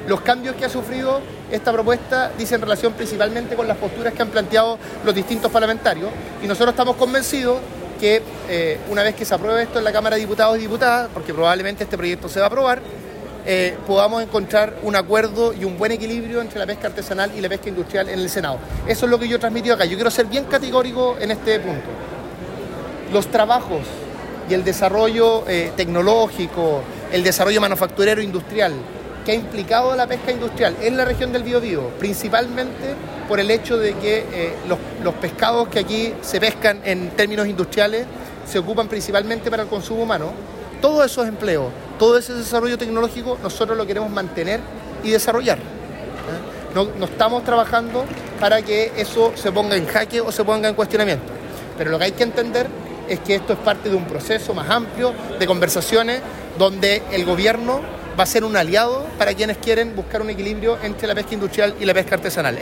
Los cambios que ha sufrido esta propuesta dicen relación principalmente con las posturas que han planteado los distintos parlamentarios, y nosotros estamos convencidos que una vez que se apruebe esto en la Cámara de Diputados y Diputadas, porque probablemente este proyecto se va a aprobar, podamos encontrar un acuerdo y un buen equilibrio entre la pesca artesanal y la pesca industrial en el Senado. Eso es lo que yo he transmitido acá. Yo quiero ser bien categórico en este punto. Los trabajos y el desarrollo tecnológico, el desarrollo manufacturero industrial que ha implicado la pesca industrial en la región del Biobío, principalmente por el hecho de que los pescados que aquí se pescan en términos industriales se ocupan principalmente para el consumo humano. Todos esos empleos, todo ese desarrollo tecnológico, nosotros lo queremos mantener y desarrollar. No estamos trabajando para que eso se ponga en jaque o se ponga en cuestionamiento. Pero lo que hay que entender es que esto es parte de un proceso más amplio de conversaciones donde el gobierno va a ser un aliado para quienes quieren buscar un equilibrio entre la pesca industrial y la pesca artesanal.